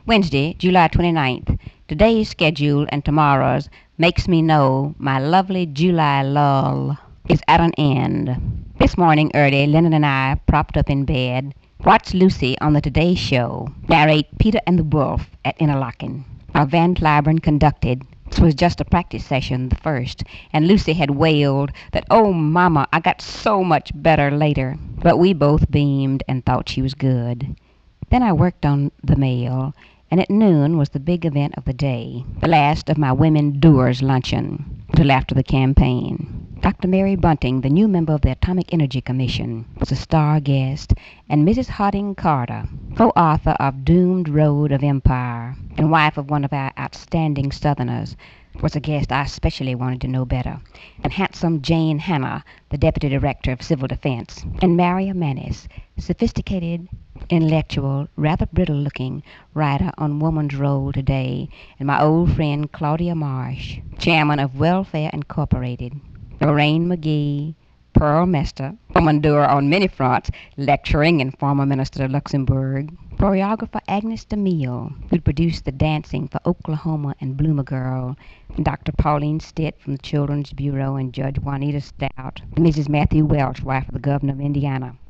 Wednesday, July 29th. Today's schedule and tomorrow's makes me know my lovely July lull is at an end. This morning early, Lennon and I, propped up in bed, watched Lucy on the Today Show narrate Peter and the Wolf at Interlaken. While Van Cliburn conducted. This was just a practice session, the first, and Lucy had wailed that, "Oh, Mama, I got so much better later." But we both beamed and thought she was good. Then I worked on the mail, and at noon was the big event of the day, the last of my Women Doers luncheon, until after the campaign. Dr. Mary Bunting, the new member of the Atomic Energy Commission, was a star guest, and Mrs. Harding Carter, co-author of Doomed Road of Empire, and wife of one of our outstanding Southerners, was a guest I especially wanted to know better, and handsome Jane Hanna, the Deputy Director of Civil Defense, and Maria Manis, sophisticated, intellectual, rather brittle-looking writer on Woman's Role Today, and my old friend Claudia Marsh, chairman of Welfare Incorporated, Lorraine McGee, Pearl Mester, woman doer on many fronts, lecturing and former Minister of Luxembourg, choreographer Agnes DeMille, who produced the dancing for Oklahoma and Bloomer Girl, and Dr. Pauline Stitt from the Children's Bureau, and Judge Juanita Stout, and Mrs. Matthew Welch, wife of the Governor of Indiana.